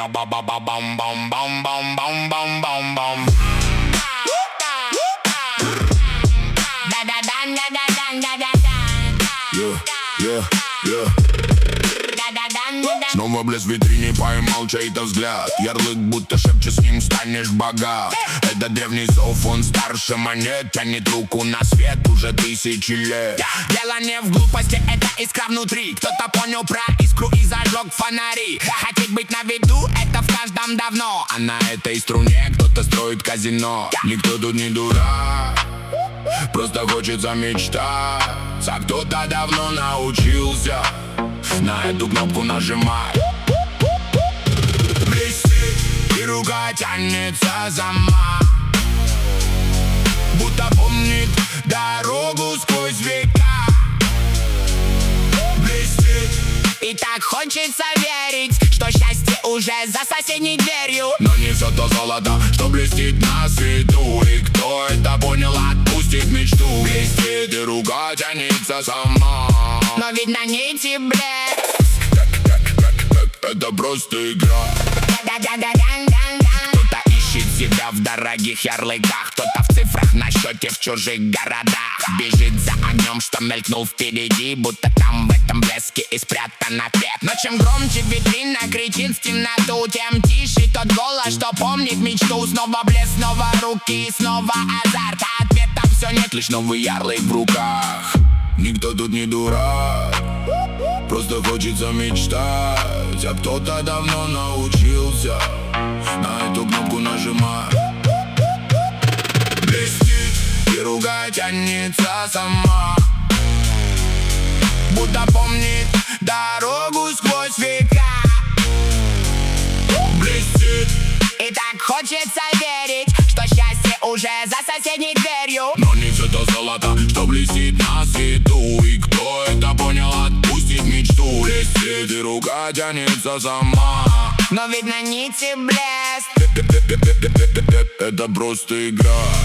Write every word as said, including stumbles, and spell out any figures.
меня ба-ба-ба-бам-бам-бам-бам-бам-бам-бам. Yeah, yeah, yeah. Снова блеск в витрине, поймал чей-то взгляд. Ярлык будто шепчет, с ним станешь богат. Это древний зов, он старше монет. Тянет руку на свет уже тысячи лет. Дело не в глупости, это искра внутри. Кто-то понял про искру и зажег фонари. Хотеть быть на виду, это в каждом давно. А на этой струне кто-то строит казино. Никто тут не дурак, просто хочется мечтать. А кто-то давно научился на эту кнопку нажимать. Блестит, и рука тянется сама, будто помнит дорогу сквозь века. Блестит, и так хочется верить, что счастье уже за соседней дверью. Но не все то золото, что блестит на свету. И кто это понял, отпустит мечту. Блестит, и рука тянется сама, но ведь на нити блеск. Это просто игра. Кто-то ищет себя в дорогих ярлыках, кто-то в цифрах на счете в чужих городах. Бежит за огнем, что мелькнул впереди, будто там в этом блеске и спрятан ответ. Но чем громче витрина кричит в темноту, тем тише тот голос, что помнит мечту. Снова блеск, снова руки, снова азарт. А ответа все нет, лишь новый ярлык в руках. Никто тут не дурак, просто хочется мечтать. А кто-то давно научился на эту кнопку нажимать. Блестит, и рука тянется сама, будто помнит дорогу сквозь века. Блестит, и так хочется верить, что счастье уже за соседней дверью. Но не все то золото, что блестит на свету. И кто это понял, отпустит мечту. Блестит, и рука тянется сама, но ведь на нити блеск. Это просто игра.